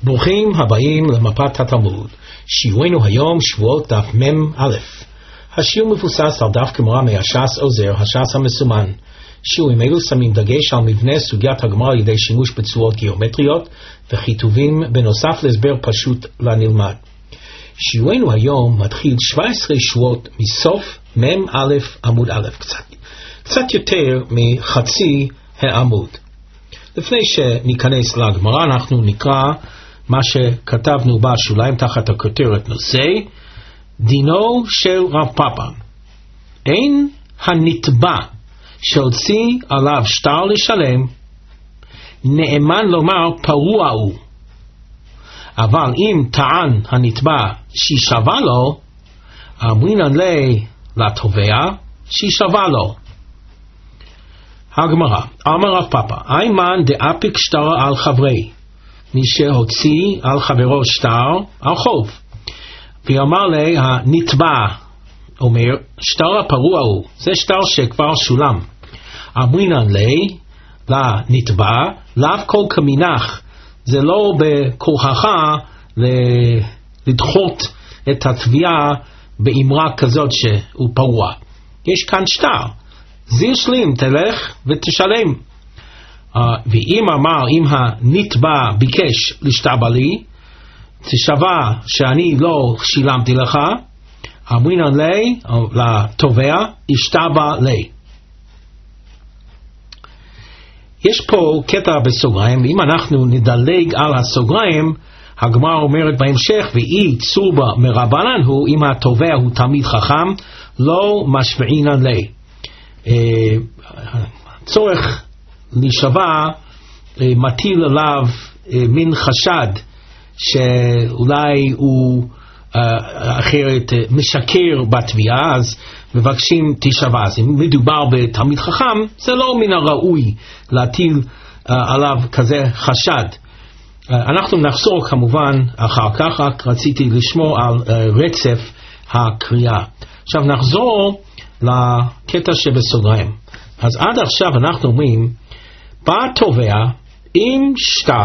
ברוכים הבאים למפת התלמוד. שיעורנו היום שבועות דף מ"א. השיעור מבוסס על דף גמרא מהש"ס עוזר, הש"ס המסומן. שיעורים אלו שמים דגש על מבנה סוגיית הגמרא על ידי שימוש בצורות גיאומטריות וכיתובים בנוסף להסבר פשוט לנלמד. שיעורנו היום מתחיל 17 שבועות מסוף מ"א עמוד א', קצת יותר מחצי העמוד. לפני שניכנס לגמרא אנחנו נקרא מה שכתבנו בשוליים תחת הכותרת נושא דינו של רב פאפא. אין הנתבע שהוציא עליו שטר לשלם נאמן לומר פרוע הוא, אבל אם טען הנתבע שישווה לו אמרינן לי לתובע שישווה לו. הגמרא, אמר רב פאפא, איימן דאפיק שטר על חברי, מי שהוציא על חברו שטר על חוב, ואמר לי הנתבע, אומר שטר הפרוע הוא, זה שטר שכבר שולם. אמרינן לי לנתבע, לאו כל כמינך, זה לא בכוחך לדחות את התביעה באמרה כזאת שהוא פרוע. יש כאן שטר, זיר שלים, תלך ותשלם. ואם אמר, אם הנתבע ביקש לשתבע לי, תשווה שאני לא שילמתי לך, אמרינן לי, לתובע, ישתבע לי. יש פה קטע בסוגריים, ואם אנחנו נדלג על הסוגריים, הגמרא אומרת בהמשך, ואי צורבה מרבנן הוא, אם התובע הוא תלמיד חכם, לא משמעינן לי. צורך להישבע מטיל עליו מין חשד שאולי הוא אחרת משקר בתביעה, אז מבקשים תשבע. אז אם מדובר בתלמיד חכם, זה לא מן הראוי להטיל עליו כזה חשד. אנחנו נחזור כמובן אחר כך, רק רציתי לשמור על רצף הקריאה. עכשיו נחזור לקטע שבסוגריים. אז עד עכשיו אנחנו אומרים, בא תובע עם שטר,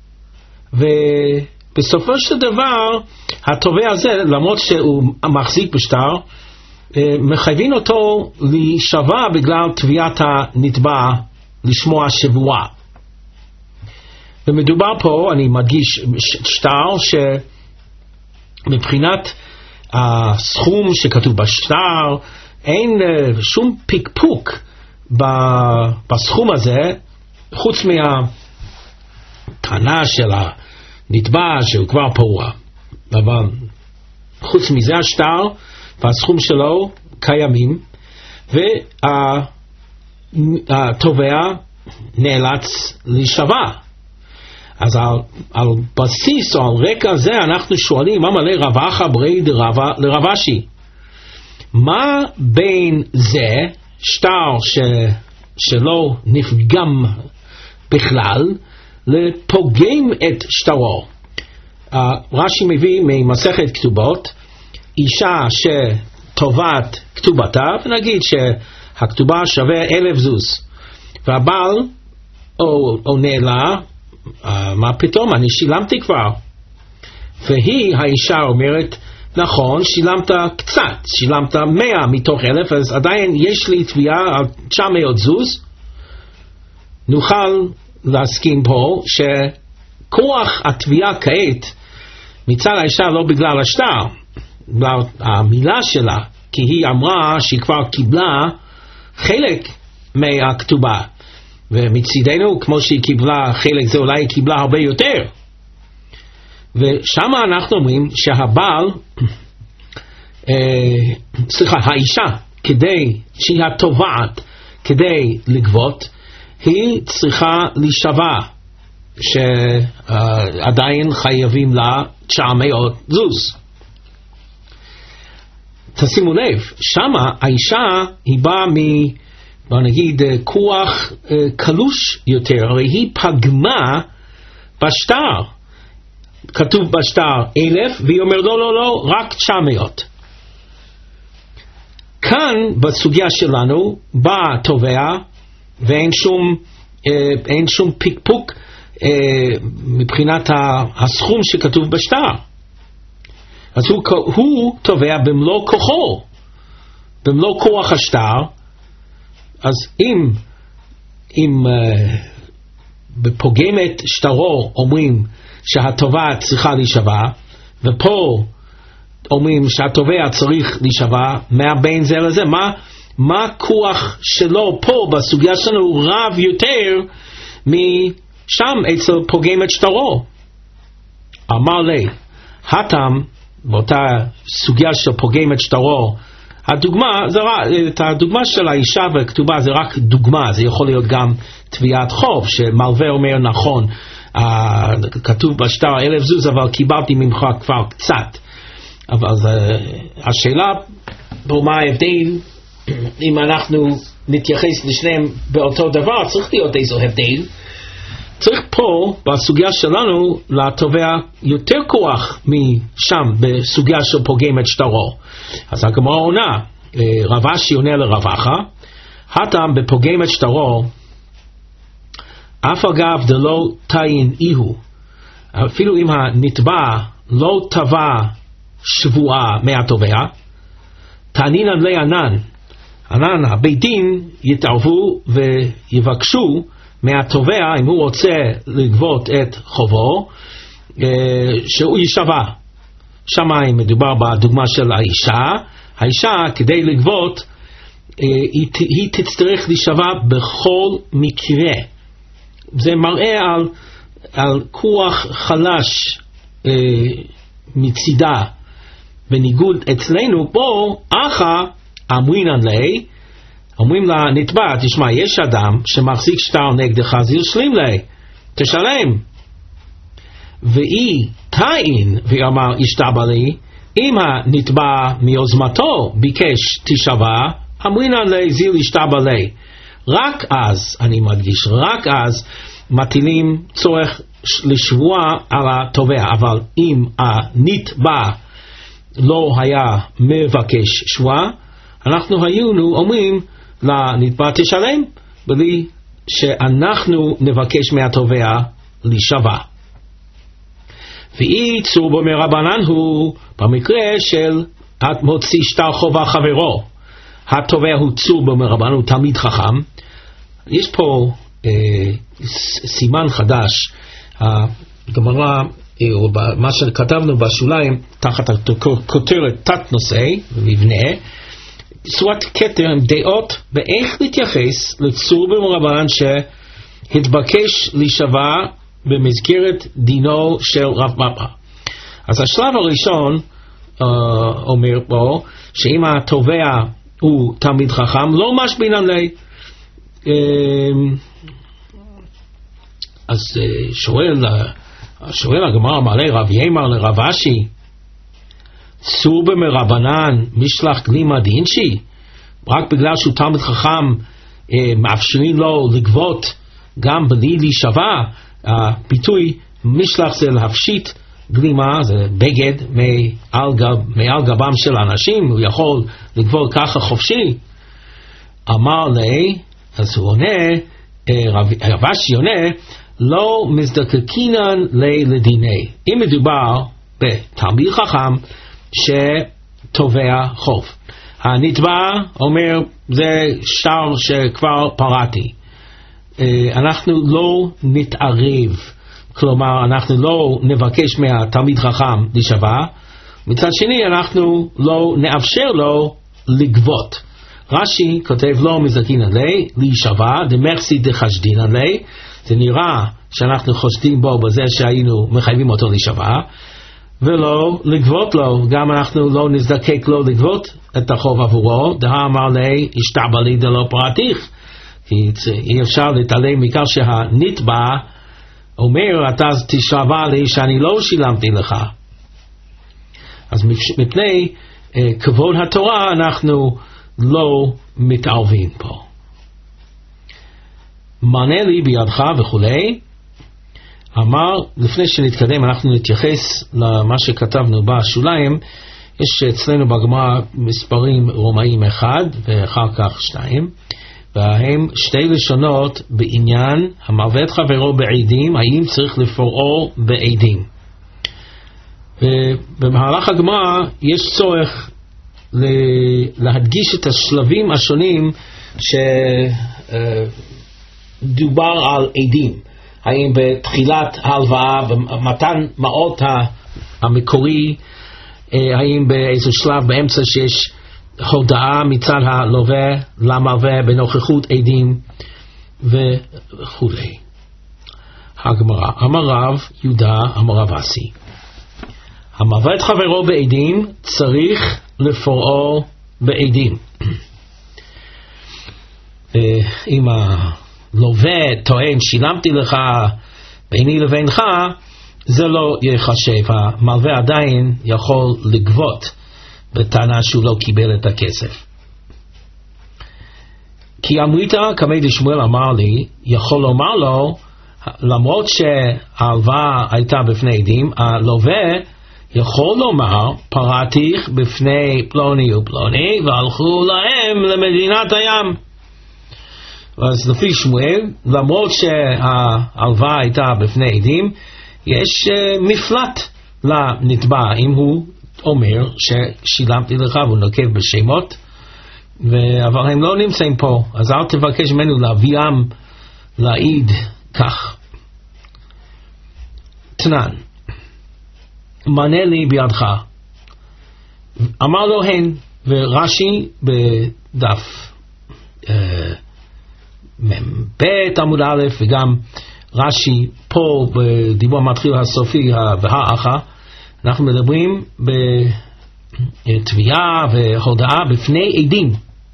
ובסופו של דבר התובע הזה, למרות שהוא מחזיק בשטר, מחייבים אותו להישבע בגלל תביעת הנתבע לשמוע שבועה. ומדובר פה, אני מדגיש, שטר שמבחינת הסכום שכתוב בשטר, אין שום פיקפוק בסכום הזה, חוץ מהטענה של הנתבע שהוא כבר פרוע. אבל חוץ מזה השטר והסכום שלו קיימים, והתובע נאלץ להישבע. אז על בסיס או על רקע זה אנחנו שואלים, מה מלא רב אחא ברי דרבא לרב אשי? מה בין זה, שטר שלא נפגם בכלל, לפוגם את שטרו? רש"י מביא ממסכת כתובות, אישה שטובת כתובתה, ונגיד שהכתובה שווה 1,000 זוז, והבעל עונה לה, מה פתאום, אני שילמתי כבר. והיא, האישה אומרת, נכון, שילמת קצת, שילמת 100 מתוך 1,000, אז עדיין יש לי תביעה על 900 זוז. נוכל להסכים פה שכוח התביעה כעת מצד האישה לא בגלל השטר, בגלל המילה שלה, כי היא אמרה שהיא כבר קיבלה חלק מהכתובה, ומצידנו כמו שהיא קיבלה חלק זה אולי היא קיבלה הרבה יותר. ושם אנחנו אומרים שהבעל, האישה, כדי שהיא התובעת, כדי לגבות, היא צריכה להישבע שעדיין חייבים לה 900 זוז. תשימו לב, שם האישה היא באה בוא נגיד כוח קלוש יותר, הרי היא פגמה בשטר. כתוב בשטר 1,000 והיא אומרת לא, רק 900. כאן בסוגיה שלנו בא תובע ואין שום פיקפוק מבחינת הסכום שכתוב בשטר. אז הוא תובע במלוא כוחו, במלוא כוח השטר. אז אם בפוגמת שטרו אומרים שהתובע צריכה להישבע, ופה אומרים שהתובע צריך להישבע, מה בין זה לזה? מה הכוח שלו פה בסוגיה שלנו הוא רב יותר משם אצל פוגמת שטרו? אמר לי, הטעם באותה סוגיה של פוגמת שטרו, הדוגמה של האישה והכתובה זה רק דוגמה, זה יכול להיות גם תביעת חוב, שמלווה אומר נכון, כתוב בשטר 1,000 זוז, אבל קיבלתי ממך כבר קצת. אבל השאלה פה מה ההבדל, אם אנחנו נתייחס לשניהם באותו דבר, צריך להיות איזו הבדל. צריך פה בסוגיה שלנו לתובע יותר כוח משם בסוגיה של פוגמת שטרו. אז הגמרא עונה, רב אשי עונה לרב אחא, הטעם בפוגמת שטרו, אף אגב דלא תאין איהו, אפילו אם הנתבע לא תבע שבועה מהתובע, תענינן לי ענן, הבית דין יתערבו ויבקשו מהתובע, אם הוא רוצה לגבות את חובו, שהוא יישבע. שמה מדובר בדוגמה של האישה כדי לגבות, היא תצטרך להישבע בכל מקרה. זה מראה על כוח חלש מצידה. בניגוד אצלנו פה, אחא אמרינן לי, אומרים לנתבע, תשמע, יש אדם שמחזיק שטר נגדך, אז ישלים לי, תשלם. והיא תאין, והיא אמר, ישתבע לי, אם הנתבע מיוזמתו ביקש תשבע, אמרינן לי, זיל ישתבע לי. רק אז, אני מדגיש, רק אז מטילים צורך לשבוע על התובע, אבל אם הנתבע לא היה מבקש שבוע, אנחנו היינו אומרים לנתבע תשלם, בלי שאנחנו נבקש מהתובע להישבע. ואי צור בו מרבנן הוא במקרה של מוציא שטר חובה חברו, התובע הוא צור בו מרבנן, הוא תלמיד חכם. יש פה סימן חדש, הגמרא, מה שכתבנו בשוליים תחת הכותרת תת נושא ומבנה, צורת כתר עם דעות באיך להתייחס לצור במרבנן שהתבקש להישבע במסגרת דינו של רב פאפא. אז השלב הראשון אומר פה שאם התובע הוא תלמיד חכם לא משבינן לי. אז שואל הגמרא מעלה רב ימר לרב אשי, צור במרבנן משלח גלימה דאינשי, רק בגלל שהוא תלמיד חכם מאפשרים לו לגבות גם בלי להישבע. הביטוי משלח זה להפשיט גלימה, זה בגד מעל גבם של אנשים, הוא יכול לגבות ככה חופשי. אמר לי, אז הוא עונה, רב אשי עונה, לא מזדקקינן לדיני. אם מדובר בתלמיד חכם שתובע חוב, הנתבע אומר זה שטר שכבר פרעתי, אנחנו לא נתערב, כלומר אנחנו לא נבקש מהתלמיד חכם להישבע, מצד שני אנחנו לא נאפשר לו לגבות. רש"י כותב לא מזדקינן להישבע דמרסי דחשדינן לי, זה נראה שאנחנו חושדים בו בזה שהיינו מחייבים אותו להישבע, ולא לגבות לו, גם אנחנו לא נזדקק לו לגבות את החוב עבורו. אמר לי ישתבע לי דלא פרעתיך, כי אי אפשר להתעלם מכך שהנתבע אומר אתה תשבע לי שאני לא שילמתי לך. אז מפני כבוד התורה אנחנו לא מתערבים פה. מענה לי בידך וכולי. אמר, לפני שנתקדם אנחנו נתייחס למה שכתבנו בשוליים. יש אצלנו בגמרא מספרים רומאים 1 ואחר כך 2, והם שתי לשונות בעניין המלווה את חברו בעדים, האם צריך לפרעו בעדים. ובמהלך הגמרא יש צורך להדגיש את השלבים השונים שדובר על עדים. האם בתחילת ההלוואה, במתן מעות המקורי, האם באיזה שלב באמצע שיש הודעה מצד הלווה למלווה בנוכחות עדים וכו'. הגמרא, אמר רב יהודה אמר רב אסי, המלווה את חברו בעדים צריך לפרעו בעדים. אם הלווה טוען שילמתי לך ביני לבינך, זה לא יחשב, המלווה עדיין יכול לגבות בטענה שהוא לא קיבל את הכסף. כי אמרית כמי דשמואל אמר לי, יכול לומר לו, למרות שההלוואה הייתה בפני עדים, הלווה יכול לומר, פרעתיך בפני פלוני ופלוני, והלכו להם למדינת הים. אז לפי שמואל, למרות שההלוואה הייתה בפני עדים, יש מפלט לנתבע, אם הוא אומר ששילמתי לך והוא נוקב בשמות, אבל הם לא נמצאים פה, אז אל תבקש ממנו להביאם להעיד כך. תנן, מנה לי בידך. אמר לו הן, ורש"י בדף בית עמוד א', וגם רש"י פה בדיבור המתחיל הסופי והאחה, אנחנו מדברים בתביעה והודעה בפני עדים.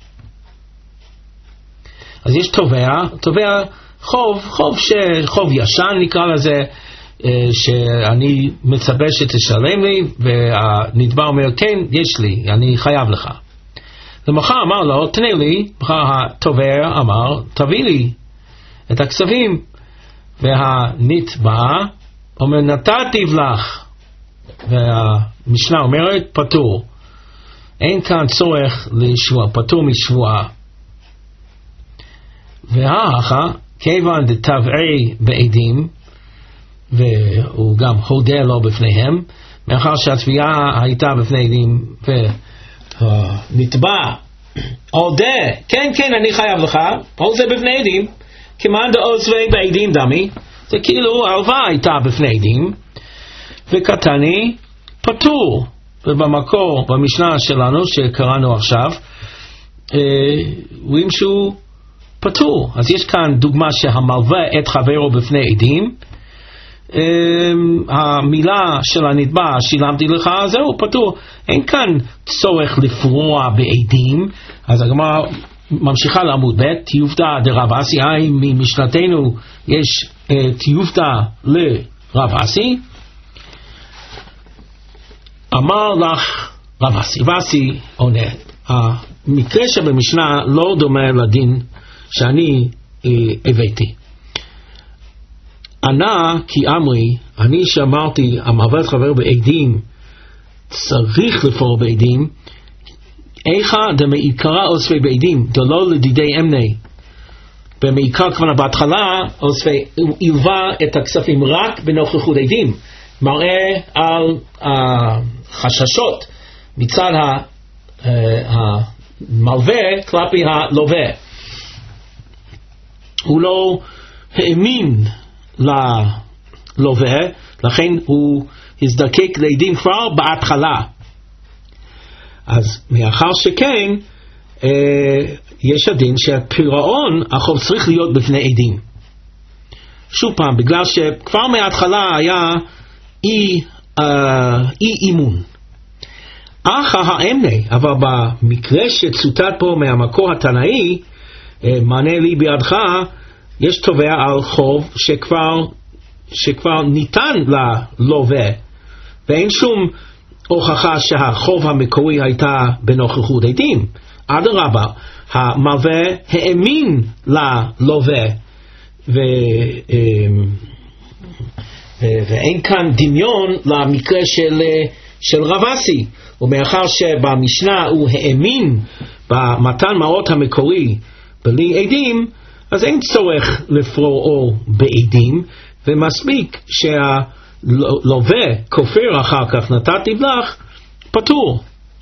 אז יש תובע חוב ישן נקרא לזה, שאני מצפה שתשלם לי, והנתבע אומר כן, יש לי, אני חייב לך. ומחר אמר לו תנה לי, מחר התובע אמר תביא לי את הכספים, והנתבע אומר נתתי לך, והמשנה אומרת פטור, אין כאן צורך לשבוע, פטור משבועה. והאחה כיוון דתבעי בעדים, והוא גם הודה לו בפניהם, מאחר שהתביעה הייתה בפני עדים והנתבע הודה, כן אני חייב לך, כל זה בפני עדים, כמאן דעוזבי בעדים דמי, זה כאילו ההלוואה הייתה בפני עדים, וקטני פטור. ובמקור במשנה שלנו שקראנו עכשיו, רואים שהוא פטור. אז יש כאן דוגמה שהמלווה את חברו בפני עדים, המילה של הנתבע שילמתי לך, זהו פטור, אין כאן צורך לפרוע בעדים. אז הגמרא ממשיכה לעמוד ב', תיובתא דרב אסי, ממשנתנו יש תיובתא לרב אסי. אמר לך רב אסי, ואסי עונה, המקרה שבמשנה לא דומה לדין שאני הבאתי. ענה כי אמרי, אני שאמרתי המלווה את חברו בעדים צריך לפרוע בעדים, איכה דמעיקרא אוספי בעדים דלא לדידי אמני. במעיקר כבר בהתחלה אוספי הלווה את הכספים רק בנוכחות עדים, מראה על החששות מצד המלווה כלפי הלווה. הוא לא האמין ללווה, לכן הוא הזדקק לעדים כבר בהתחלה. אז מאחר שכן, יש הדין שהפירעון החוב צריך להיות בפני עדים. שוב פעם, בגלל שכבר מההתחלה היה אי אימון. אך האמנה, אבל במקרה שצוטט פה מהמקור התנאי, מנה לי בידך, יש תובע על חוב שכבר ניתן ללווה, ואין שום הוכחה שהחוב המקורי הייתה בנוכחות עדים. אדרבה, המלווה האמין ללווה, ואין כאן דמיון למקרה של רב אסי. ומאחר שבמשנה הוא האמין במתן מעות המקורי בלי עדים, אז אין צורך לפרועו בעדים, ומספיק שהלווה כופר אחר כך נתתי לך, פטור.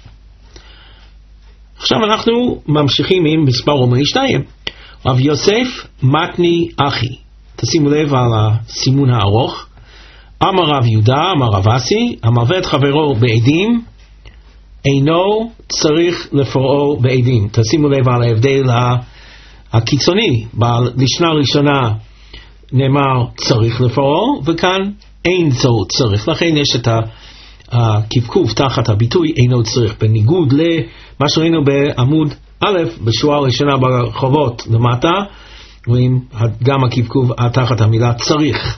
עכשיו אנחנו ממשיכים עם מספר רומי 2. רב יוסף מתני אחי, תשימו לב על הסימון הארוך. אמר רב יהודה, אמר רב אסי, המלווה את חברו בעדים, אינו צריך לפרעו בעדים. תשימו לב על ההבדל הקיצוני, בלשנה הראשונה נאמר צריך לפרעו, וכאן אין צריך. לכן יש את הקפקוף תחת הביטוי אינו צריך, בניגוד למה שראינו בעמוד א' בשורה הראשונה ברחובות למטה, רואים גם הקפקוף תחת המילה צריך.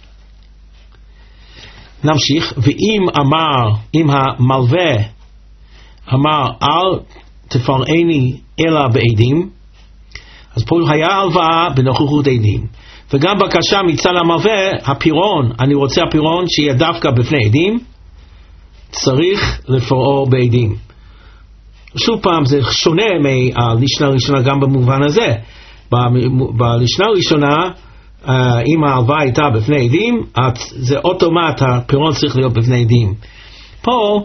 נמשיך. אם המלווה אמר אל תפרעני אלא בעדים, אז פה היה הלוואה בנוכחות עדים, וגם בקשה מצד המלווה, הפירעון, אני רוצה הפירעון שיהיה דווקא בפני עדים, צריך לפרעו בעדים. שוב פעם, זה שונה מהלשנה הראשונה גם במובן הזה. בלשנה הראשונה, אם ההלוואה הייתה בפני עדים, זה אוטומט, הפירעון צריך להיות בפני עדים. פה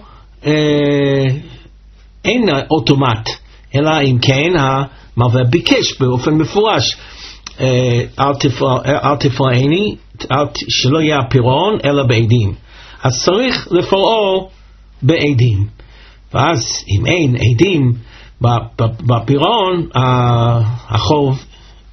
אין אוטומט, אלא אם כן המלווה ביקש באופן מפורש, אל תפרעני, שלא יהיה הפירעון אלא בעדים. אז צריך לפרעו בעדים. ואז אם אין עדים בפירעון, החוב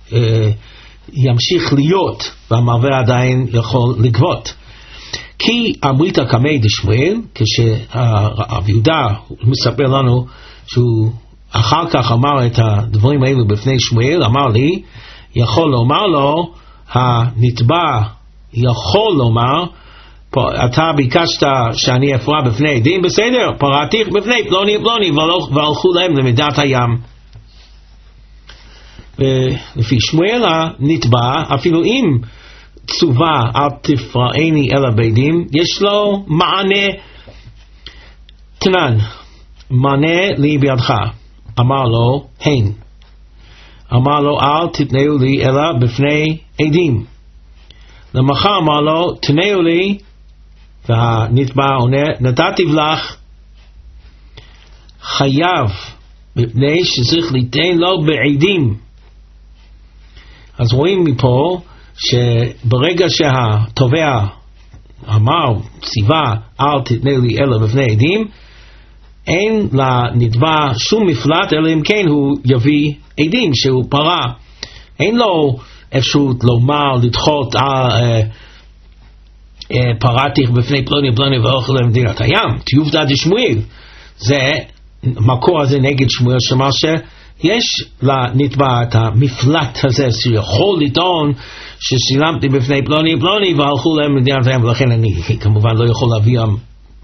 ימשיך להיות, והמלווה עדיין יכול לגבות. כי אמרית קמי דשמואל, כשהרב יהודה מספר לנו שהוא אחר כך אמר את הדברים האלו בפני שמואל, אמר לי, יכול לומר לו, הנתבע יכול לומר, אתה ביקשת שאני אפרע בפני עדים, בסדר, פרעתיך בפני פלוני פלוני, והלכו להם למידת הים. ולפי שמואל הנתבע, אפילו אם צובה אל תפרעני אלא בעדים, יש לו מענה תנן, מענה לי בידך. אמר לו הן, אמר לו אל תתנאו לי אלא בפני עדים. למחר אמר לו תנאו לי, והנתבע עונה נתתי לך, חייב מפני שצריך ליתן לו בעדים. אז רואים מפה שברגע שהתובע אמר, ציווה, אל תתנה לי אלא בפני עדים, אין לנתבע שום מפלט, אלא אם כן הוא יביא עדים שהוא פרע. אין לו אפשרות לומר, לדחות, פרעתיך בפני פלוני פלוני ואוכל למדינת הים. תיובדא דשמואל. זה, מקור הזה נגד שמואל, שאמר שיש לנתבע את המפלט הזה, שיכול לטעון ששילמתי בפני פלוני פלוני והלכו להם למדינת הים, ולכן אני כמובן לא יכול להביאם.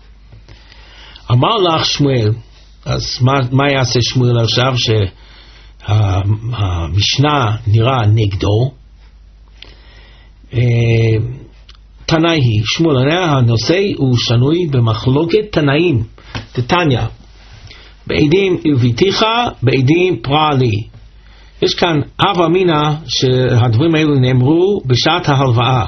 אמר לך שמואל, אז מה יעשה שמואל עכשיו שהמשנה נראה נגדו? תנאי היא, שמואל, הנושא הוא שנוי במחלוקת תנאים, תתניא, בעדים הלוויתיך, בעדים פרע לי. יש כאן אב אמינא שהדברים האלו נאמרו בשעת ההלוואה.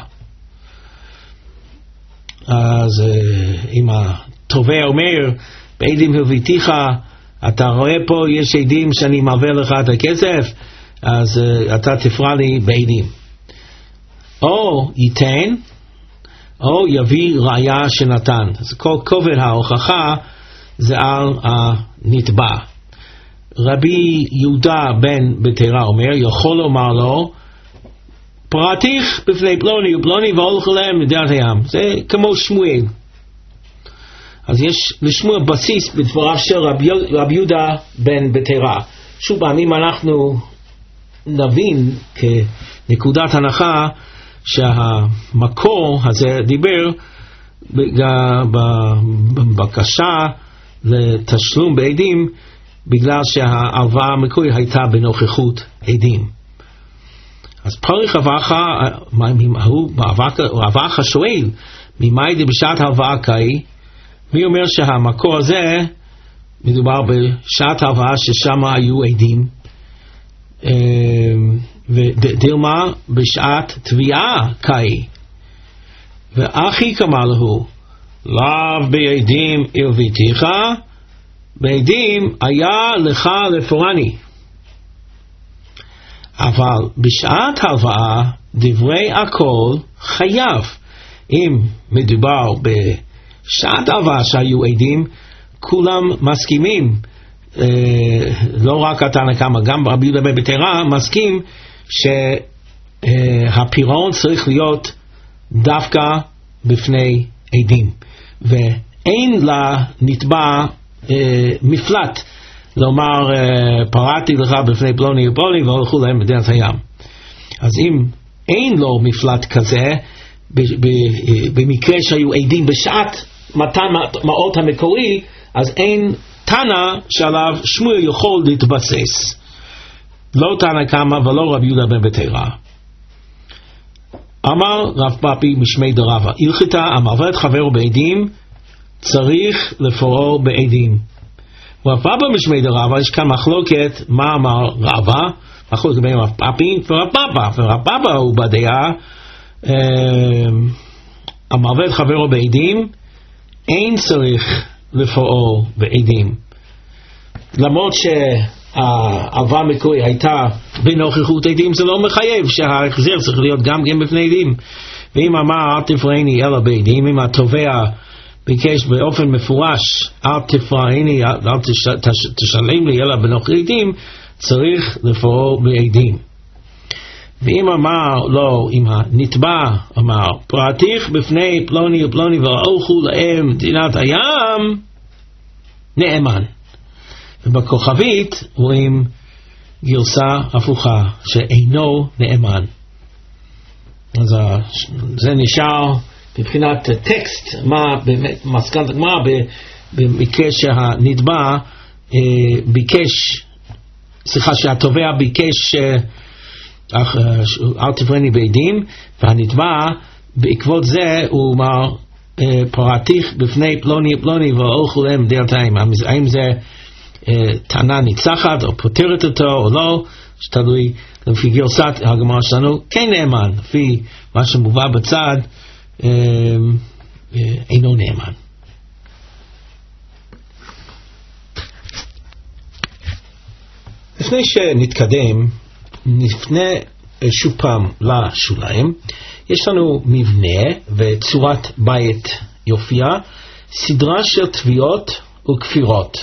אז אם התובע אומר, בעדים הלוויתיך, אתה רואה פה יש עדים שאני מעביר לך את הכסף, אז אתה תפרע לי בעדים. או ייתן, או יביא ראיה שנתן. אז כל כובד ההוכחה זה על הנתבע. רבי יהודה בן בתרא אומר, יכול לומר לו, פרעתיך בפני פלוני ופלוני והולכו להם למדינת הים. זה כמו שמואל. אז יש לשמואל בסיס בדבריו של רבי יהודה בן בתרא. שוב פעם, אם אנחנו נבין כנקודת הנחה שהמקור הזה דיבר בבקשה לתשלום בעדים, בגלל שההלוואה המקורית הייתה בנוכחות עדים. אז פריך אבך שואל, ממאי בשעת ההלוואה קאי? מי אומר שהמקור הזה מדובר בשעת ההלוואה ששם היו עדים? ודילמה בשעת תביעה קאי, ואחי כמה לו, לאו בעדים הלוויתיך, בעדים היה לך לפורעני. אבל בשעת הלוואה דברי הכל חייב. אם מדובר בשעת הלוואה שהיו עדים, כולם מסכימים, לא רק התנא קמא, גם רבי יהודה בן בתרא מסכים שהפירעון צריך להיות דווקא בפני עדים, ואין לנתבע מפלט לומר פרעתי לך בפני פלוני ופלוני והלכו להם בדרך הים. אז אם אין לו מפלט כזה, במקרה שהיו עדים בשעת מתן מעות המקורי, אז אין תנא שעליו שמואל יכול להתבסס, לא תנא קמא ולא רבי יהודה בן בתרא. אמר רב פאפי משמי דרבא, הלכתה המעבד חברו בעדים צריך לפורעו בעדים. רב פאפא משמי דרבא, יש כאן מחלוקת מה אמר רבא, מחלוקת בין רב פאפי ורב פאפא, ורב פאפא הוא בדעה המעבד חברו בעדים אין צריך לפורעו בעדים, למרות שההלוואה המקורית הייתה בנוכחות עדים, זה לא מחייב שההחזר צריך להיות גם בפני עדים. ואם אמר אל תפרעני אלא בעדים, אם התובע ביקש באופן מפורש אל תפרעני, אל תשלם לי אלא בנוכחות עדים, צריך לפורעו בעדים. ואם אמר לא, אם הנתבע אמר פרעתיך בפני פלוני ופלוני והלכו להם מדינת הים, נאמן. ובכוכבית רואים גרסה הפוכה שאינו נאמן. אז זה נשאר מבחינת טקסט, מה באמת מסקנת הגמרא במקרה שהנתבע ביקש, סליחה, שהתובע ביקש אל תפרעני בעדים, והנתבע בעקבות זה הוא אמר פרעתיך בפני פלוני פלוני והלכו להם מדינת הים. האם זה טענה ניצחת או פותרת אותו או לא, שתלוי לפי גרסת הגמרא שלנו, כן נאמן, לפי מה שמובא בצד אינו נאמן. לפני שנתקדם, נפנה שוב פעם לשוליים. יש לנו מבנה וצורת בית יופיע, סדרה של תביעות וכפירות.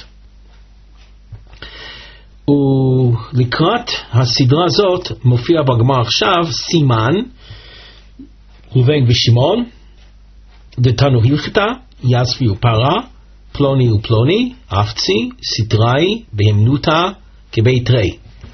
ולקראת הסדרה הזאת מופיע בגמרא עכשיו סימן ראובן ושמעון, דתנו הלכתה, יספי ופרה, פלוני ופלוני, אפצי, סטראי, בהמנותה, כבית רי.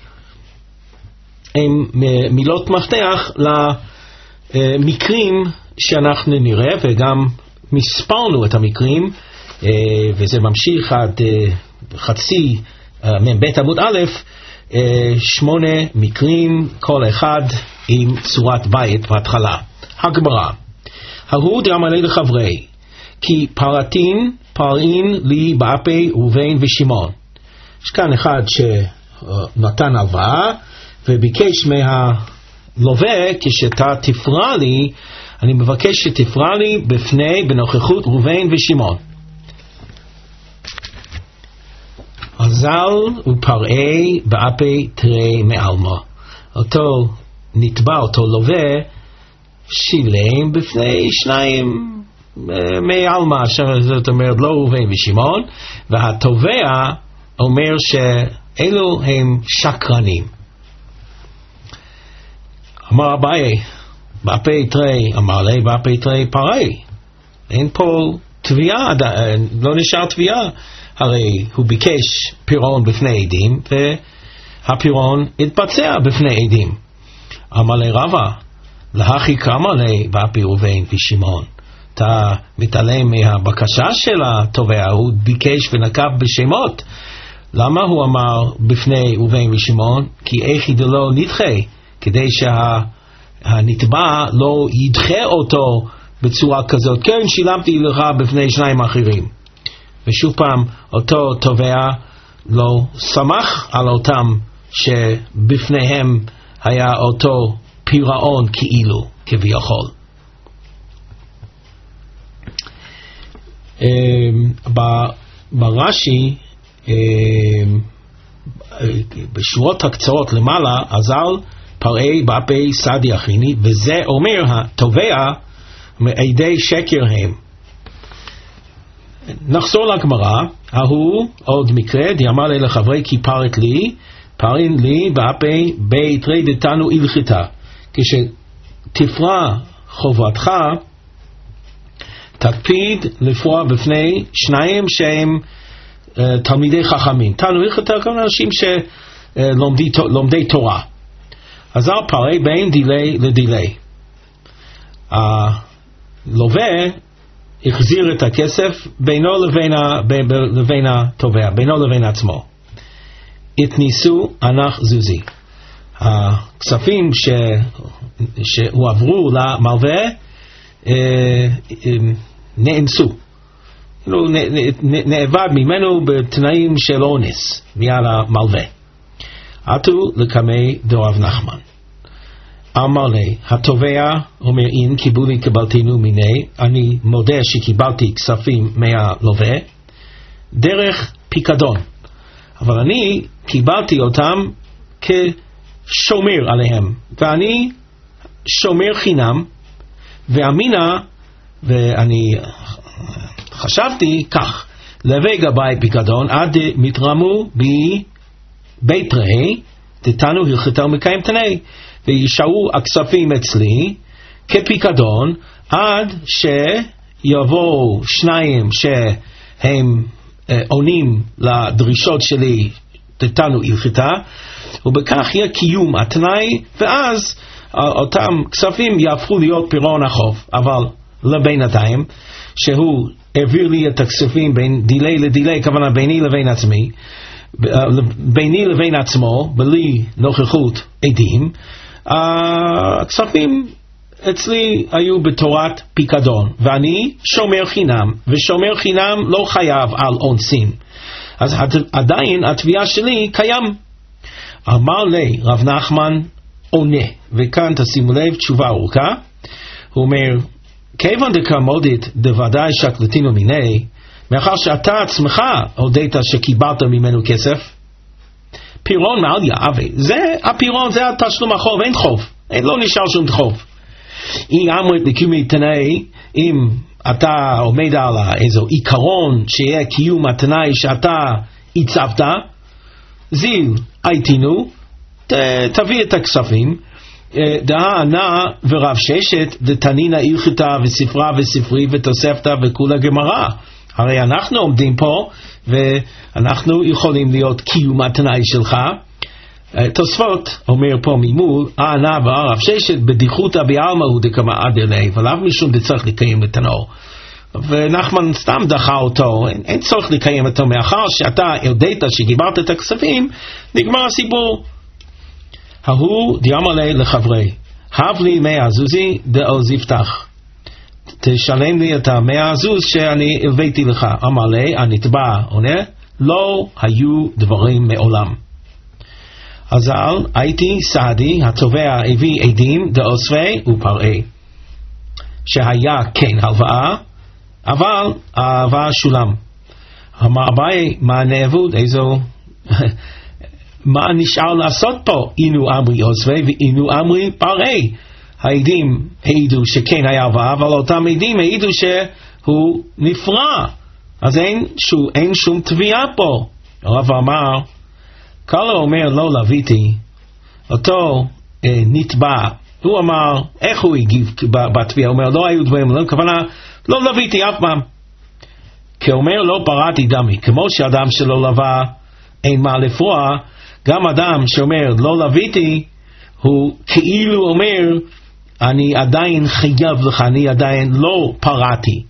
הם מילות מפתח למקרים שאנחנו נראה, וגם מספרנו את המקרים, וזה ממשיך עד חצי מבית עמוד א', 8 מקרים, כל אחד עם צורת בית בהתחלה. הגמרא, ההוא דאמר לחברי, כי פרעין לי באפי ראובן ושמעון. יש כאן אחד שנתן הלוואה, וביקש מהלווה, כשאתה תפרע לי, אני מבקש שתפרע לי בנוכחות ראובן ושמעון. אזל ופרעי באפי תרי מעלמה. אותו נתבע, אותו לווה, שילם בפני שניים מעלמה, זאת אומרת לא ראובן ושמעון, והתובע אומר שאלו הם שקרנים. אמר אביי, באפי תרי, אמר לי, באפי תרי פרעי. אין פה תביעה, לא נשאר תביעה. הרי הוא ביקש פירעון בפני עדים, והפירעון התבצע בפני עדים. אמר לי רבא, להכי כמה לי באפי ראובן ושמעון. אתה מתעלם מהבקשה של התובע, הוא ביקש ונקב בשמות. למה הוא אמר בפני ראובן ושמעון? כי איכי דלא נדחה, כדי שהנתבע לא ידחה אותו בצורה כזאת. כן, שילמתי לך בפני שניים אחרים. ושוב פעם, אותו תובע לא שמח על אותם שבפניהם היה אותו פירעון כאילו, כביכול. ברש"י, בשורות הקצרות למעלה, אזל פרעי באפי סעדי אחיני, וזה אומר התובע עדי שקר הם. נחזור לגמרא, ההוא עוד מקרה, דיאמר לי לחברי כי פרט לי, פרין לי באפי בית רי דתנו הלכתה. כשתפרע חובתך, תקפיד לפרוע בפני שניים שהם תלמידי חכמים. תנו הלכתה גם אנשים שלומדי תורה. אז אל פרעי בין דילי לדילי. הלווה החזיר את הכסף בינו לבין התובע, בינו לבין עצמו. התניסו אנח זוזי. הכספים שהועברו למלווה נאנסו. נאבד ממנו בתנאים של אונס מיד המלווה. עטו לקמי דרב נחמן. אמר לי, התובע אומר אין קיבולי קיבלתינו מיני, אני מודה שקיבלתי כספים מהלווה דרך פיקדון, אבל אני קיבלתי אותם כשומר עליהם, ואני שומר חינם, ואמינה, ואני חשבתי כך, לווה גבי פיקדון עד מתרמו בי בית רעי דתנו הלכתה ומקיים תנאי, וישארו הכספים אצלי כפיקדון עד שיבואו שניים שהם עונים לדרישות שלי דתנו הלכתה, ובכך יהיה קיום התנאי, ואז אותם כספים יהפכו להיות פירעון החוב. אבל לבינתיים שהוא העביר לי את הכספים בין דילי לדילי, כוונה ביני לבין עצמי, ביני לבין עצמו, בלי נוכחות עדים, הכספים אצלי היו בתורת פיקדון, ואני שומר חינם, ושומר חינם לא חייב על אונסים, אז עדיין התביעה שלי קיים. אמר לי רב נחמן עונה, וכאן תשימו לב תשובה ארוכה, הוא אומר, כיוון דקמודית דוודאי שקלתינו מיני, מאחר שאתה עצמך הודית שקיבלת ממנו כסף, פירעון מעל יעווה, זה הפירעון, זה התשלום החוב, אין חוב, לא נשאר שום חוב. אם אמרת לקיומי תנאי, אם אתה עומד על איזו עיקרון שיהיה קיום התנאי שאתה הצבת, זיל הייתינו, תביא את הכספים, דהה נא ורב ששת דתנינה הלכתה וספרה וספרי ותוספתה וכולה גמרא. הרי אנחנו עומדים פה ואנחנו יכולים להיות קיום התנאי שלך. תוספות אומר פה ממול, נא ורב ששת בדיחותא בעלמא הוא דקמא אדרלי, ולאו משום דצריך לקיים את תנאו. ונחמן סתם דחה אותו, אין צורך לקיים אותו, מאחר שאתה יודעת שגיברת את הכספים, נגמר הסיפור. ההוא דיאמר לי לחברי, הב לי 100 זוזי דעוז יפתח, תשלם לי את 100 זוז שאני הבאתי לך. אמר לי הנתבע עונה, לא היו דברים מעולם. אזל הייתי סעדי, התובע הביא עדים דאוספי ופרעי, שהיה כן הלוואה, אבל ההלוואה שולם. אמר אביי, מה נעבוד, איזו מה נשאר לעשות פה? אינו אמרי אוספי ואינו אמרי פרעי. העדים העידו שכן היה הלוואה, אבל אותם עדים העידו שהוא נפרע, אז אין שום תביעה פה. הרב אמר, קלו אומר לא לוויתי, אותו נתבע, הוא אמר, איך הוא הגיב בתביעה? הוא אומר, לא היו דברים, לא כוונה, לא לוויתי אף פעם. כי אומר, לא פרעתי דמי, כמו שאדם שלא לווה אין מה לפרוע, גם אדם שאומר לא לוויתי, הוא כאילו אומר, אני עדיין חייב לך, אני עדיין לא פרעתי.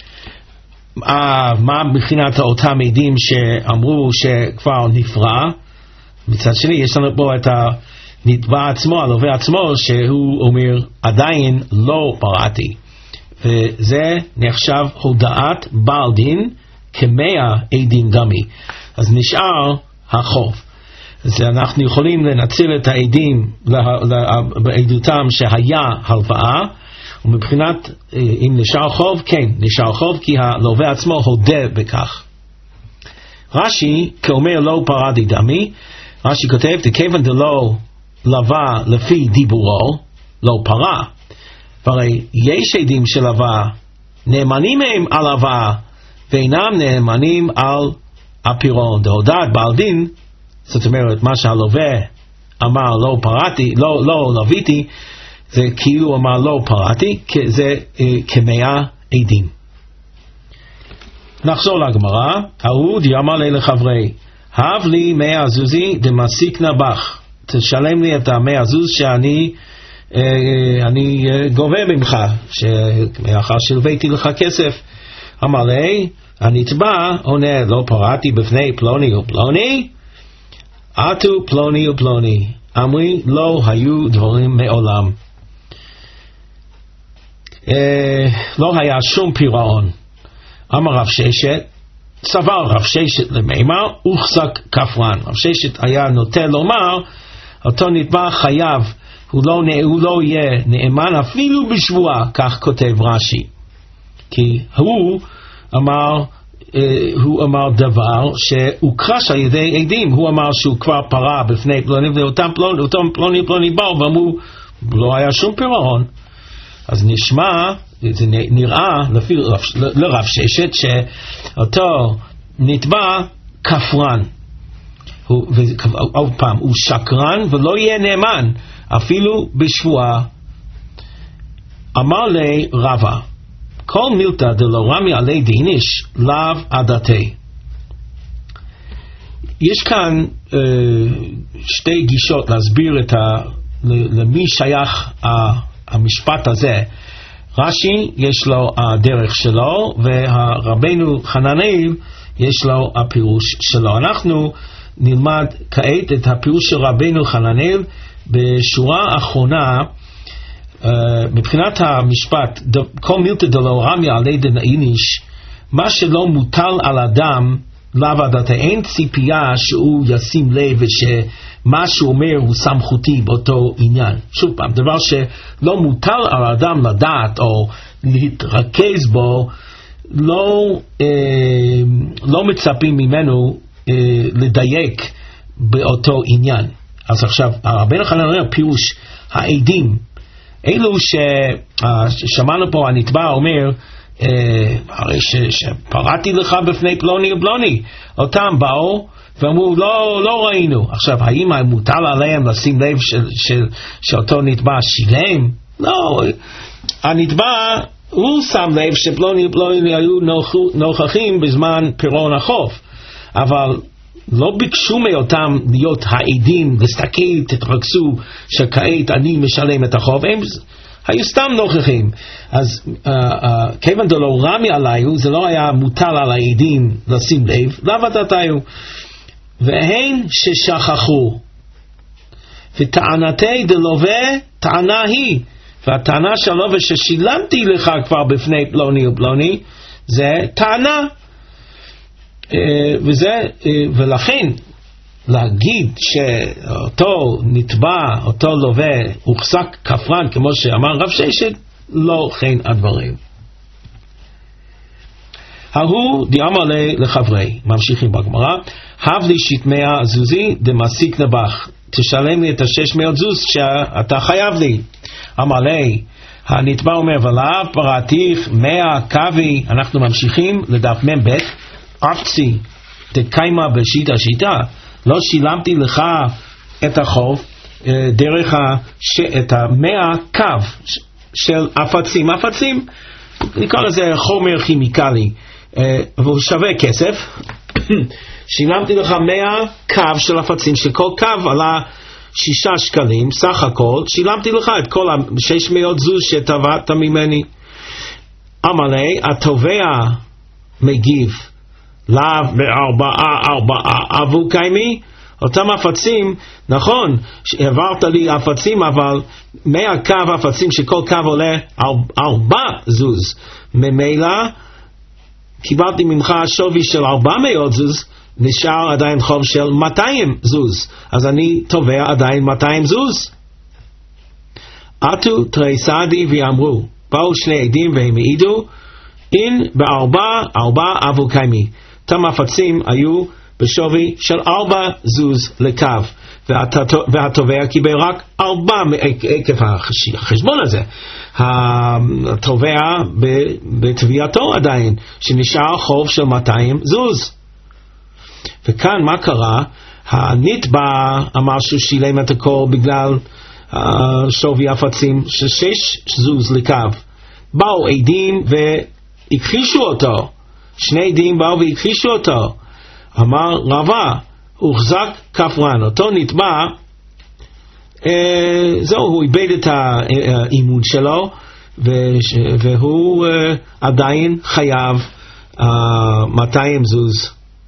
מה מבחינת אותם עדים שאמרו שכבר נפרע? מצד שני יש לנו פה את הנתבע עצמו, הלווה עצמו, שהוא אומר עדיין לא פרעתי, וזה נחשב הודעת בעל דין כ100 עדים דמי, אז נשאר החוב. אז אנחנו יכולים לנצל את העדים בעדותם שהיה הלוואה, ומבחינת אם נשאר חוב, כן, נשאר חוב, כי הלווה עצמו הודה בכך. רש"י כאומר לא פרעתי דמי, רש"י כותב, דכיוון דלא לווה לפי דיבורו, לא פרע. והרי יש עדים של לווה, נאמנים הם על לווה, ואינם נאמנים על הפירעון. דהודעת בעל דין, זאת אומרת, מה שהלווה אמר לא פרעתי, לא לוויתי, זה כאילו אמר לא פרעתי, זה כמאה עדים. נחזור לגמרא. אהוד יאמר לי לחברי, הב לי 100 זוזי דמסיק נבח, תשלם לי את 100 זוז שאני גובה ממך, מאחר שלוויתי לך כסף. אמר לי, הנתבע עונה, לא פרעתי בפני פלוני ופלוני, עטו פלוני ופלוני, אמרי לא היו דברים מעולם, לא היה שום פירעון. אמר רב ששת, סבר רב ששת למימר, הוחזק כפרן. רב ששת היה נוטה לומר, אותו נתבע חייב, הוא לא יהיה נאמן אפילו בשבועה, כך כותב רש"י. כי הוא אמר דבר שהוכחש על ידי עדים. הוא אמר שהוא כבר פרע בפני פלוני, ואותם פלוני באו ואמרו, לא היה שום פירעון. אז זה נראה לפי לרב ששת שאותו נתבע כפרן, עוד פעם, הוא שקרן ולא יהיה נאמן אפילו בשבועה. אמר לי רבא, כל מילתא דלא רמי עלי דיניש לאו עדתי. יש כאן שתי גישות להסביר למי שייך המשפט הזה. רש"י יש לו הדרך שלו, והרבנו חננאל יש לו הפירוש שלו. אנחנו נלמד כעת את הפירוש של רבנו חננאל בשורה האחרונה. מבחינת המשפט, כל מילתא דלא רמי עלי דיניש, מה שלא מוטל על אדם לאו עדתי, אין ציפייה שהוא ישים לב שמה שהוא אומר הוא סמכותי באותו עניין. שוב פעם, דבר שלא מוטל על אדם לדעת או להתרכז בו, לא מצפים ממנו לדייק באותו עניין. אז עכשיו הרבנו חננאל אומר פירוש העדים, אלו ששמענו פה, הנתבע אומר, הרי שפרעתי לך בפני פלוני ופלוני, אותם באו ואמרו לא ראינו. עכשיו האם מוטל עליהם לשים לב שאותו נתבע שילם? לא, הנתבע הוא שם לב שפלוני ופלוני היו נוכחים בזמן פירעון החוב, אבל לא ביקשו מאותם להיות העדים, להסתכל, תתרכזו שכעת אני משלם את החוב, הם היו סתם נוכחים. אז כיוון דלא רמי עליו, זה לא היה מוטל על העדים לשים לב, לאו עדתיו, והן ששכחו. וטענתי דלווה טענה היא, והטענה של הלווה ששילמתי לך כבר בפני פלוני ופלוני, זה טענה. ולכן להגיד שאותו נתבע, אותו לווה, הוחזק כפרן, כמו שאמר רב ששת, לא כן הדברים. ההוא דיאמר לחברי, ממשיכים בגמרא, הב לי 600 זוזי דמסיק נבח, תשלם לי את 600 זוז שאתה חייב לי. אמר לי, הנתבע אומר, ולאו פרעתיך 100 קווי. אנחנו ממשיכים לדף מ"ב, אפצי תקיימה בשיטה, לא שילמתי לך את החוב דרך את 100 קו של אפצים. אפצים נקרא לזה חומר כימיקלי, והוא שווה כסף. שילמתי לך 100 קו של אפצים, שכל קו עלה 6 שקלים סך הכל, שילמתי לך את כל 600 זוז שטבעת ממני. אמר לי, התובע מגיב, לאו ב4 עבור קיימי, אותם אפצים, נכון, העברת לי אפצים, אבל 100 קו אפצים שכל קו עולה 4 זוז, ממילא קיבלתי ממך שווי של 400 זוז, נשאר עדיין חוב של 200 זוז, אז אני תובע עדיין 200 זוז. עטו תרי סעדי ואמרו, באו שני עדים והם העידו, אין בארבע אבו קיימי. המפצים היו בשווי של 4 זוז לקו, והתובע קיבל רק 4 עקב החשבון הזה. התובע בתביעתו עדיין, שנשאר חוב של 200 זוז. וכאן מה קרה? הנתבע אמר שהוא שילם את הכל בגלל שווי הפצים של 6 זוז לקו. באו עדים והכחישו אותו. 2 עדים באו והכחישו אותו. אמר רבה, הוחזק כפרן. אותו נתבע, זהו, הוא איבד את האימון שלו, והוא עדיין חייב 200 זוז.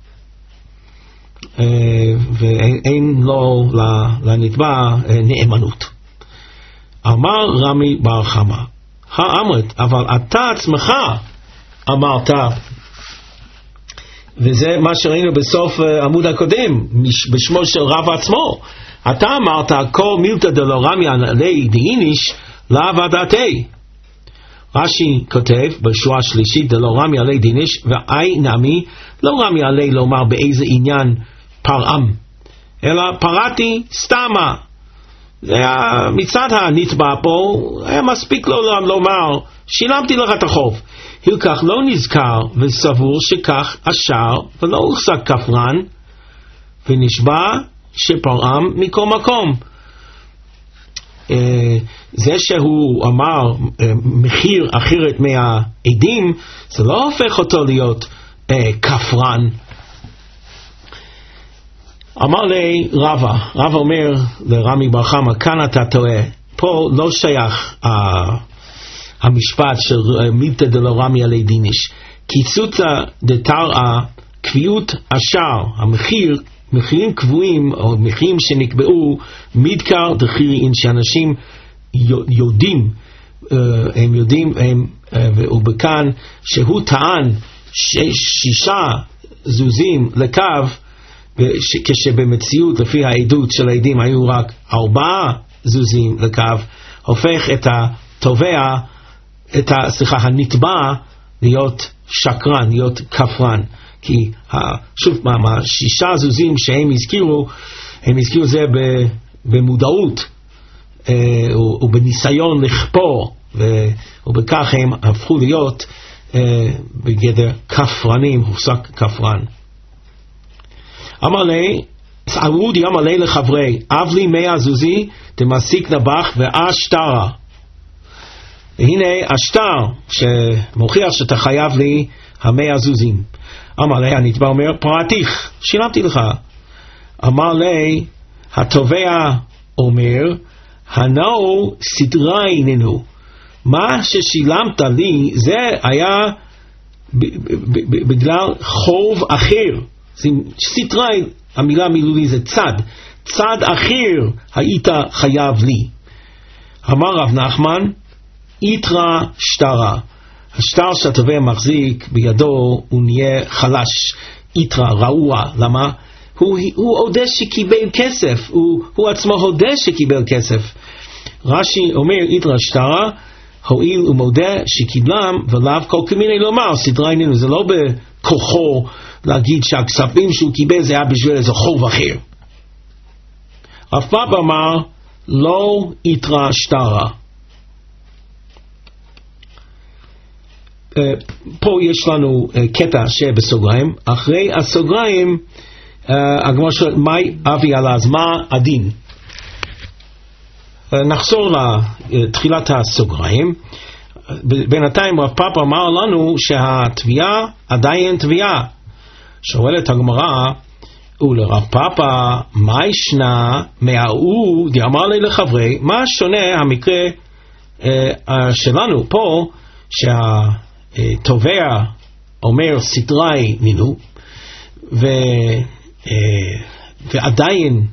ואין לו לנתבע נאמנות. אמר רמי בר חמא, האמרת, אבל אתה עצמך אמרת, וזה מה שראינו בסוף עמוד הקודם, בשמו של רב עצמו, אתה אמרת, כל מילתא דלא רמי עלי דאיניש לאו הדעתי. רש"י כותב בשורה השלישית, דלא רמי עלי דאיניש, ואי נמי, לא רמי עלי לומר באיזה עניין פרעם, אלא פרעתי סתמה. זה היה מצד הנתבע פה, היה מספיק לו לומר, שילמתי לך את החוב. הלקח לא נזכר וסבור שכך השאר ולא הוחזק כפרן, ונשבע שפרעם מכל מקום. זה שהוא אמר מחיר אחרת מהעדים, זה לא הופך אותו להיות כפרן. אמר לי רבא אומר לרמי בר חמא, כאן אתה טועה, פה לא שייך המשפט של מילתא דלא רמי עלי דאיניש, קיצותא דתרעא קביעות השאר, מחירים קבועים או מחירים שנקבעו מדקר דחירין, שאנשים יודעים, הם יודעים, ובכאן שהוא טען 6 זוזים לקו, כשבמציאות לפי העדות של העדים היו רק 4 זוזים לקו, הופך את התובע, הנתבע להיות שקרן, להיות כפרן. כי שוב פעם, 6 זוזים שהם הזכירו, הם הזכירו זה במודעות ובניסיון לכפור, ובכך הם הפכו להיות בגדר כפרנים, הופסק כפרן. אמר לי, ערודי אמר לי לחברי, אב לי 100 זוזי, תמסיק נבח ואשתרה. והנה השטר שמוכיח שאתה חייב לי 100 זוזים. אמר לי, הנתבע אומר, פרעתיך, שילמתי לך. אמר לי, התובע אומר, הנאו סדרי ננו. מה ששילמת לי, זה היה בגלל חוב אחר. סדרי, המילה מילולי זה צד. צד אחר היית חייב לי. אמר רב נחמן, יתרה שטרה. השטר שהתובע מחזיק בידו הוא נהיה חלש, יתרה, רעוע. למה? הוא הודה שקיבל כסף, הוא עצמו הודה שקיבל כסף. רש"י אומר יתרה שטרה, הואיל ומודה שקיבלם ולאו כל כמיני לומר סדרי עניינו. זה לא בכוחו להגיד שהכספים שהוא קיבל זה היה בשביל איזה חוב אחר. רב פאפא אמר לא יתרה שטרה. פה יש לנו קטע שבסוגריים. אחרי הסוגריים הגמרא שואלת מהי אבי עלה, אז מה הדין? נחזור לתחילת הסוגריים. בינתיים רב פאפא אמר לנו שהתביעה עדיין תביעה. שואלת הגמרא, ולרב פאפא מה ישנה מההוא דאמר לי לחברי, מה שונה המקרה שלנו פה שהתובע אומר סדרי נינו ועדיין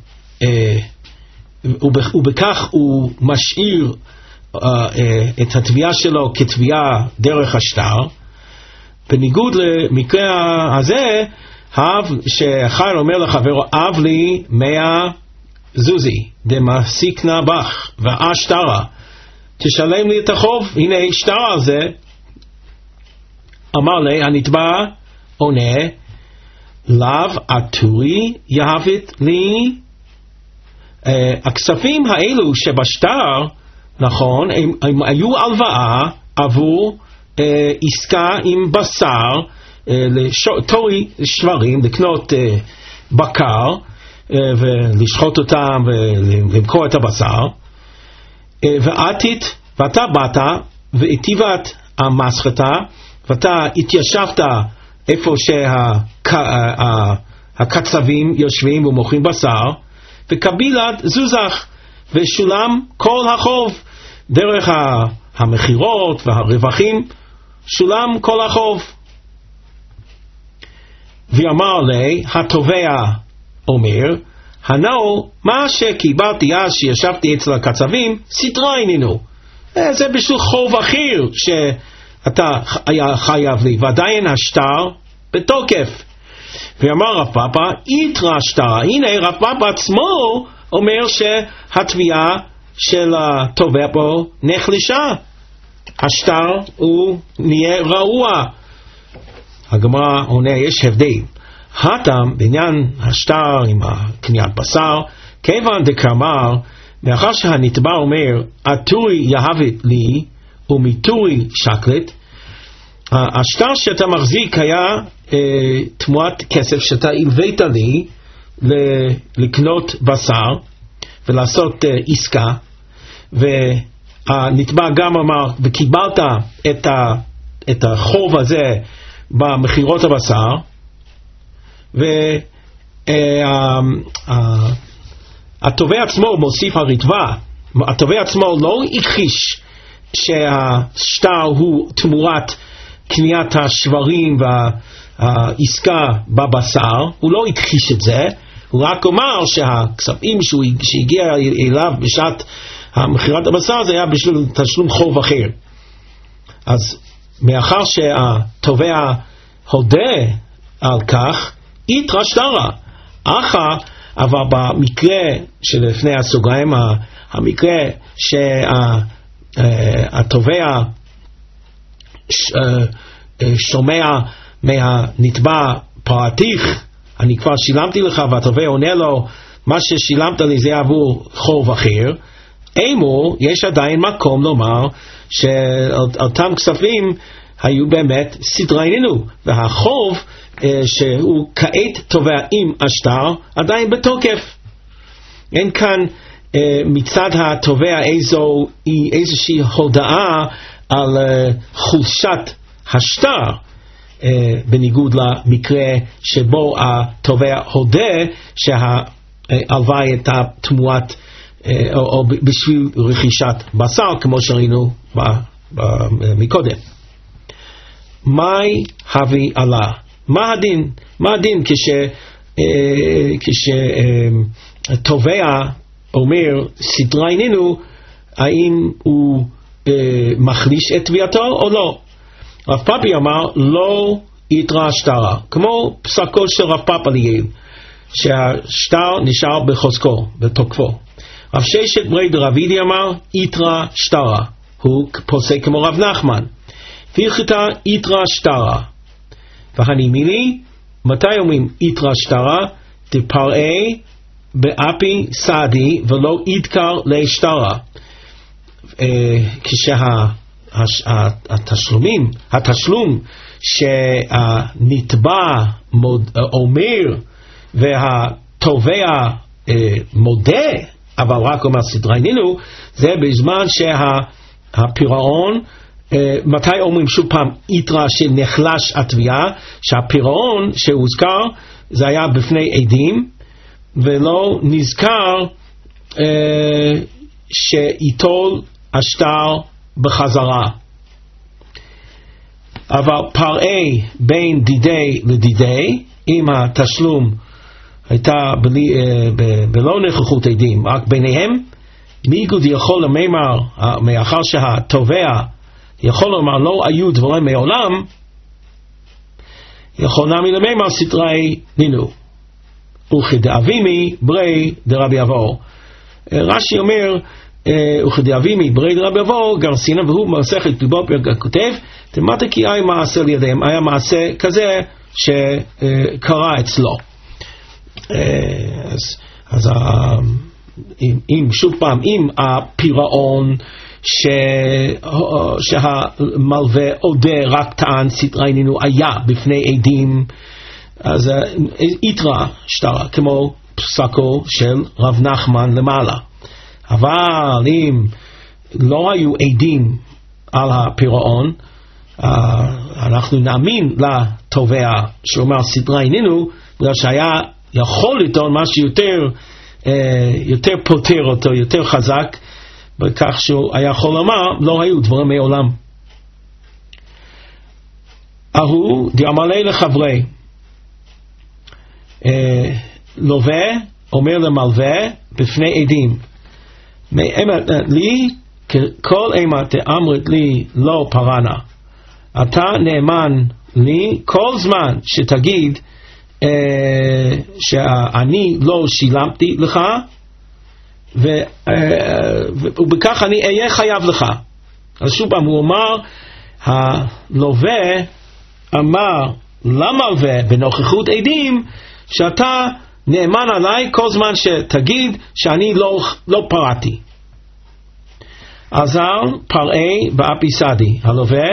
ובכך הוא משאיר את התביעה שלו כתביעה דרך השטר. בניגוד למקרה הזה, שאחד אומר לחברו, אב לי 100 זוזי, דמסיקנה בך, והשטרה, תשלם לי את החוב, הנה שטרה על זה. אמר לי, הנתבע עונה, לאו עטורי יהבית לי. הכספים האלו שבשטר, נכון, הם היו הלוואה עבור עסקה עם בשר, לתורי שברים, לקנות בקר ולשחוט אותם ולמכור את הבשר, ואתה באת והטיבת המסחטה, ואתה התיישבת איפה שהקצבים יושבים ומוכרים בשר, וקבילת זוזח, ושולם כל החוב דרך המחירות והרווחים, שולם כל החוב. ואמר לי, התובע אומר, הנו, מה שקיבלתי אז שישבתי אצל הקצבים, סדרה עינינו. זה בשביל חוב אחר שאתה היה חייב לי, ועדיין השטר בתוקף. ואמר רב פאפא, יתרה שטרה. הנה רב פאפא עצמו אומר שהתביעה של התובע פה נחלשה. השטר הוא נהיה רעוע. הגמרא עונה, יש הבדל. הטעם בעניין השטר עם קניית בשר, כיוון דקאמר, מאחר שהנתבע אומר, עטורי יהבית לי, ומיטורי שקלת, השטר שאתה מחזיק היה תמורת כסף שאתה הלווית לי לקנות בשר ולעשות עסקה, והנתבע גם אמר, וקיבלת את החוב הזה במחירות הבשר, והתובע עצמו מוסיף הרתבע, התובע עצמו לא הכחיש שהשטר הוא תמורת קניית השברים והעסקה בבשר, הוא לא הכחיש את זה, הוא רק אומר שהכספים שהגיע אליו בשעת המחירת הבשר זה היה בשביל תשלום חוב אחר. אז מאחר שהתובע הודה על כך, יתרה שטרה. אבל במקרה שלפני הסוגריים, המקרה שהתובע שומע מהנתבע פרטיך, אני כבר שילמתי לך, והתובע עונה לו, מה ששילמת לי זה עבור חוב אחר, אימו, יש עדיין מקום לומר שאותם כספים היו באמת סדרי עינינו, והחוב שהוא כעת תובע עם השטר עדיין בתוקף. אין כאן מצד התובע איזושהי הודעה על חולשת השטר, בניגוד למקרה שבו התובע הודה שההלוואה הייתה תמורת או בשביל רכישת בשר, כמו שראינו מקודם. מהי הביא עלה? מה הדין כשתובע אומר סדרה עינינו, האם הוא מחליש את תביעתו או לא? רב פאפי אמר לא יתרה שטרה, כמו פסקו של רב פאפא ליאל, שהשטר נשאר בחוזקו, בתוקפו. רב ששת ברי דרבידי אמר יתרה שטרה, הוא פוסק כמו רב נחמן, והלכתה יתרה שטרה. והנימיני, מתי אומרים יתרה שטרה? דפרעי באפי סעדי ולא ידקר לשטרה. התשלום שהנתבע אומר והתובע מודה, אבל רק אומר סדרי עינינו, זה בזמן שהפירעון, מתי אומרים שוב פעם יתרה שנחלש התביעה, שהפירעון שהוזכר זה היה בפני עדים, ולא נזכר שיטול השטר בחזרה. אבל פרעי בין דידי לדידי, אם התשלום הייתה בלא נוכחות עדים, רק ביניהם, מיגוד יכול לומר, מאחר שהתובע יכול לומר לא היו דברים מעולם, יכול נמי למימר סתרי נינו וכדאבימי ברי דרבי אבאו. רש"י אומר וכדאבימי ברי דרבי אבאו גרסינה, והוא במסכת כתובות כותב תמתה כי היה מעשה לידיהם, היה מעשה כזה שקרה אצלו. אז אם שוב פעם, אם הפירעון שהמלווה עודה רק טען סתרי נינו היה בפני עדים, אז יתרה שטרה כמו פסקו של רב נחמן למעלה. אבל אם לא היו עדים על הפירעון, אנחנו נאמין לתובע שאומר סתרי נינו, בגלל שהיה יכול לטעון משהו יותר פותר אותו, יותר חזק, בכך שהוא היה יכול לומר לא היו דברים מעולם. אהו דאמרי לחברי, לווה אומר למלווה בפני עדים, לי כל אימת אמרת לי לא פרנה, אתה נאמן לי כל זמן שתגיד שאני לא שילמתי לך, ובכך אני אהיה חייב לך. אז שוב פעם הוא אמר, הלווה אמר למלווה בנוכחות עדים שאתה נאמן עליי כל זמן שתגיד שאני לא פרעתי. אז פרעי באפיסדי, הלווה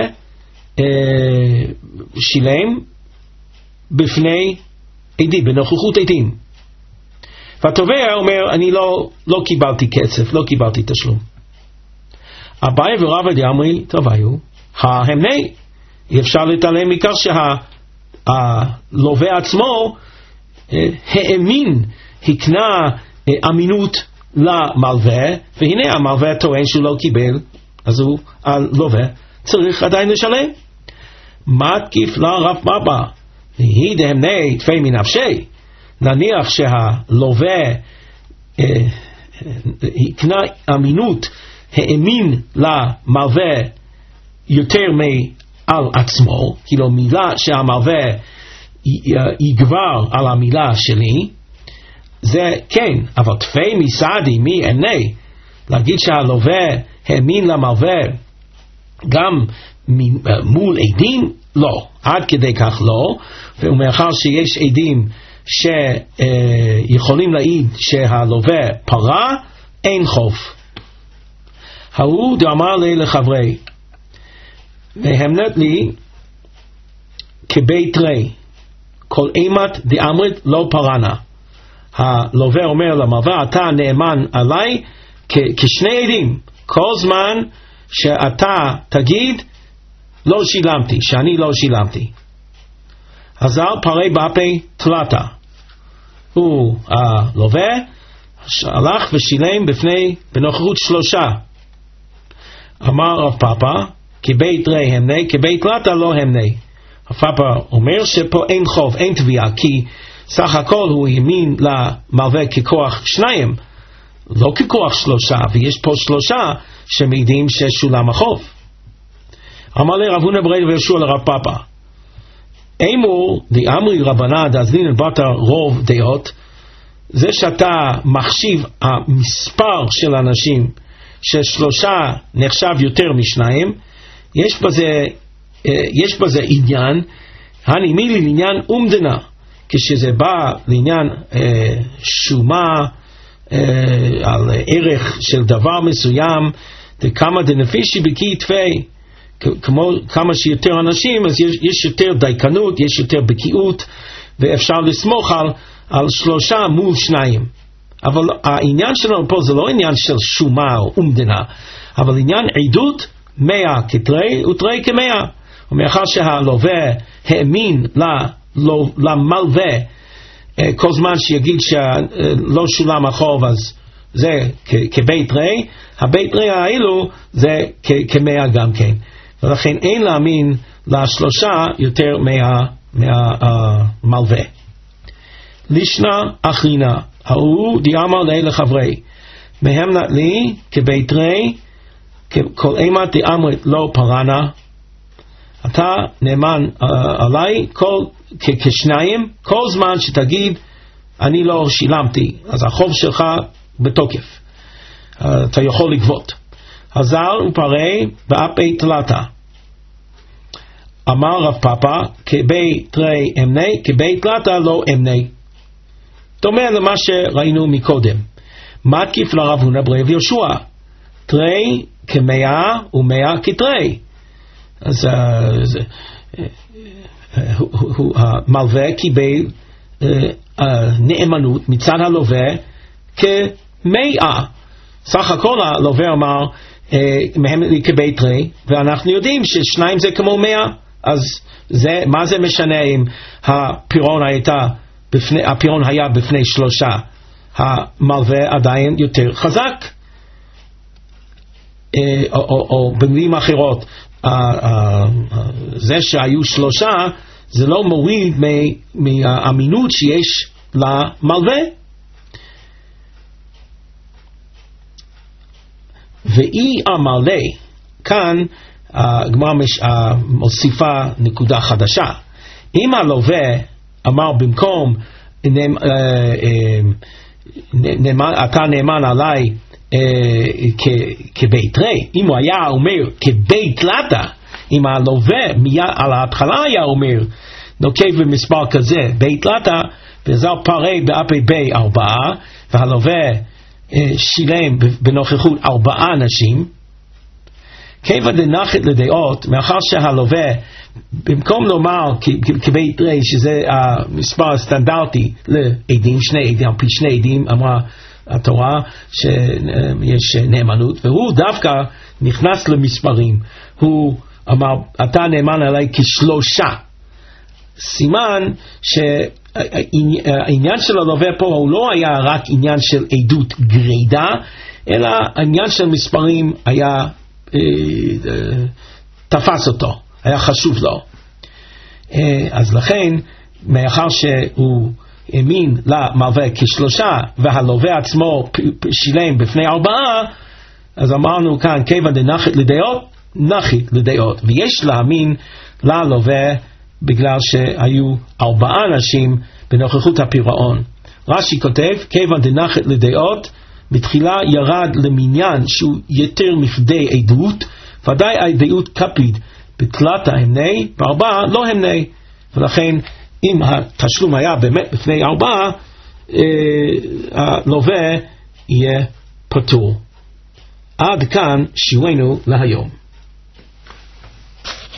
שילם בפני עדים, בנוכחות עדים. והתובע אומר, אני לא קיבלתי כסף, לא קיבלתי תשלום. אביי ורבא דאמרי, טוב היו, המני, אי אפשר להתעלם מכך שהלווה עצמו האמין, הקנה אמינות למלווה, והנה המלווה טוען שהוא לא קיבל, אז הוא, הלווה, צריך עדיין לשלם. מתקיף לה רב פאפא, היא דהמני תפי מנפשי, נניח שהלווה הקנה אמינות, האמין למלווה יותר מעל עצמו, כאילו מילה שהמלווה יגבר על המילה שלי, זה כן, אבל תפי מסעדי מי עיני, להגיד שהלווה האמין למלווה גם מול עדים, לא, עד כדי כך לא, ומאחר שיש עדים שיכולים להעיד שהלווה פרה, אין חוב. ההוא דאמר לי לחברי, והמנת לי כבית רי, כל אימת דאמרת לא פרנה. הלווה אומר למלווה, אתה נאמן עליי כשני עדים, כל זמן שאתה תגיד לא שילמתי, שאני לא שילמתי. אז פרי באפי תלתה, הוא הלווה הלך ושילם בנוכחות שלושה. אמר רב פאפא, כבית רי המני, כבית תלתה לא המני. רב פאפא אומר שפה אין חוב, אין תביעה, כי סך הכל הוא האמין למלווה ככוח שניים, לא ככוח שלושה, ויש פה שלושה שמעידים ששולם החוב. אמר לי רב הונא ברי ויהושע לרב פאפא, אמור דאמרי רבנא דאזלינן בתר רוב דעות, זה שאתה מחשיב המספר של אנשים ששלושה נחשב יותר משניים, יש בזה עניין, הנימי לעניין אומדנה, כשזה בא לעניין שומה על ערך של דבר מסוים, וכמה דנפישי בקי תפי, כמו כמה שיותר אנשים, אז יש יותר דייקנות, יש יותר בקיאות, ואפשר לסמוך על שלושה מול שניים. אבל העניין שלנו פה זה לא עניין של שומה או אומדנה, אבל עניין עדות 100 כתרי ותרי כ100. ומאחר שהלווה האמין למלווה כל זמן שיגיד שלא שולם החוב, אז זה כבית רי, הבית רי האלו זה כ100 גם כן. ולכן אין להאמין לשלושה יותר מהמלווה. לישנה אחרינה, ההוא דיאמר לי לחברי, מהמנת לי כבית רי, כל אימת דאמרת לא פרנה, אתה נאמן עליי כל כשניים, כל זמן שתגיד אני לא שילמתי, אז החוב שלך בתוקף, אתה יכול לגבות. הזר ופרי באפי תלתה. אמר רב פאפא, כבי תרי אמני, כבי תלתה לא אמני. דומה למה שראינו מקודם. מתקיף לרב הונא ברב יהושע, תרי כמאה ומאה כתרי. אז המלווה קיבל נאמנות מצד הלווה כמאה. סך הכל הלווה אמר מהם לקבי תרי, ואנחנו יודעים ששניים זה כמו 100. אז מה זה משנה אם הפירעון היה בפני 3? המלווה עדיין יותר חזק. או במילים אחרות, זה שהיו 3 זה לא מוריד מהאמינות שיש למלווה. ואי המלא, כאן הגמרא מוסיפה נקודה חדשה. אם הלווה אמר במקום אתה נאמן עליי כבית רי, אם הוא היה אומר כבית תלתה, אם הלווה על ההתחלה היה אומר נוקב במספר כזה בית תלתה, וזר פרי באפי בי 4, והלווה שילם בנוכחות 4 אנשים, כיוון דנחת לדעות, מאחר שהלווה במקום לומר כבית רי, שזה המספר הסטנדרטי לעדים, 2 עדים, על פי 2 עדים אמרה התורה שיש נאמנות, והוא דווקא נכנס למספרים, הוא אמר אתה נאמן עליי כ3, סימן שהעניין של הלווה פה הוא לא היה רק עניין של עדות גרידה, אלא העניין של מספרים היה תפס אותו, היה חשוב לו. אז לכן מאחר שהוא האמין למלווה כ3 והלווה עצמו שילם בפני 4, אז אמרנו כאן כיוון דנחת לדעות, נחית לדעות, ויש להאמין ללווה בגלל שהיו 4 אנשים בנוכחות הפירעון. רש"י כותב כיוון דנחת לדעות, בתחילה ירד למניין שהוא יותר מכדי עדות, ודאי העדות קפיד בתלתה המני, ב4 לא המני, ולכן אם התשלום היה באמת בפני 4, הלווה יהיה פטור. עד כאן שיעורנו להיום.